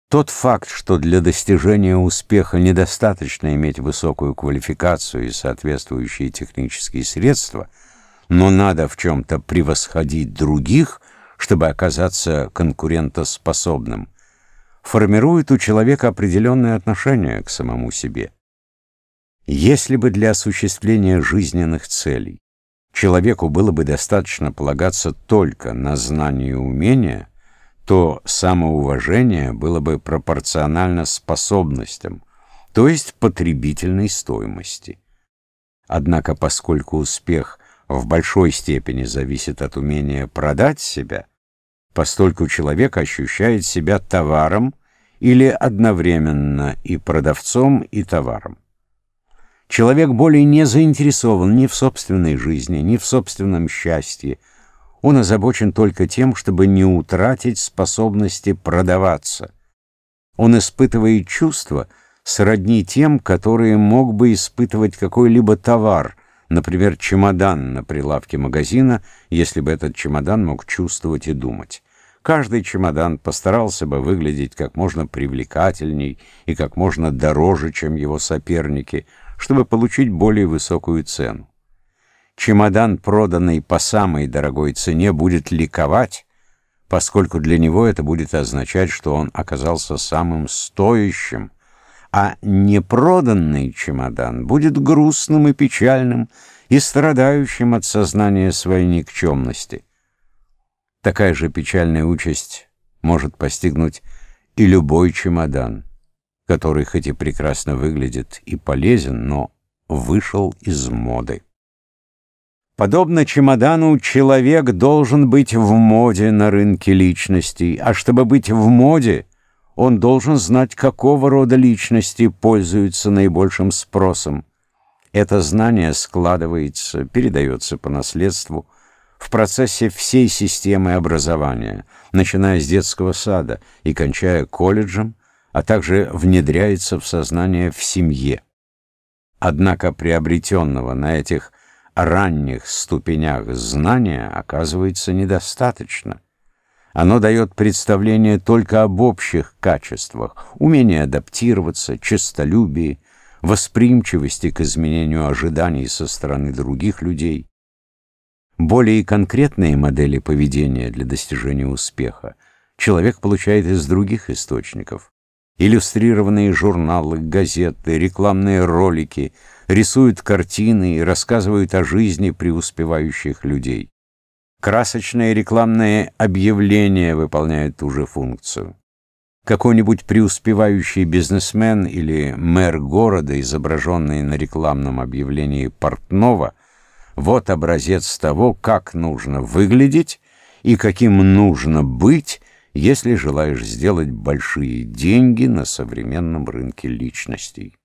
Тот факт, что для достижения успеха недостаточно иметь высокую квалификацию и соответствующие технические средства, но надо в чем-то превосходить других, чтобы оказаться конкурентоспособным, формирует у человека определенное отношение к самому себе. Если бы для осуществления жизненных целей человеку было бы достаточно полагаться только на знание и умения, то самоуважение было бы пропорционально способностям, то есть потребительной стоимости. Однако, поскольку успех в большой степени зависит от умения продать себя, постольку человек ощущает себя товаром или одновременно и продавцом, и товаром. Человек более не заинтересован ни в собственной жизни, ни в собственном счастье. Он озабочен только тем, чтобы не утратить способности продаваться. Он испытывает чувства, сродни тем, которые мог бы испытывать какой-либо товар, например, чемодан на прилавке магазина, если бы этот чемодан мог чувствовать и думать. Каждый чемодан постарался бы выглядеть как можно привлекательней и как можно дороже, чем его соперники, чтобы получить более высокую цену. Чемодан, проданный по самой дорогой цене, будет ликовать, поскольку для него это будет означать, что он оказался самым стоящим, а непроданный чемодан будет грустным и печальным и страдающим от сознания своей никчемности. Такая же печальная участь может постигнуть и любой чемодан, который хоть и прекрасно выглядит и полезен, но вышел из моды. Подобно чемодану, человек должен быть в моде на рынке личностей, а чтобы быть в моде, он должен знать, какого рода личности пользуются наибольшим спросом. Это знание складывается, передается по наследству в процессе всей системы образования, начиная с детского сада и кончая колледжем, а также внедряется в сознание в семье. Однако приобретенного на этих ранних ступенях знания оказывается недостаточно. Оно дает представление только об общих качествах: умение адаптироваться, честолюбие, восприимчивости к изменению ожиданий со стороны других людей. Более конкретные модели поведения для достижения успеха человек получает из других источников. Иллюстрированные журналы, газеты, рекламные ролики рисуют картины и рассказывают о жизни преуспевающих людей. Красочные рекламные объявления выполняют ту же функцию. Какой-нибудь преуспевающий бизнесмен или мэр города, изображенный на рекламном объявлении портного, вот образец того, как нужно выглядеть и каким нужно быть, если желаешь сделать большие деньги на современном рынке личностей.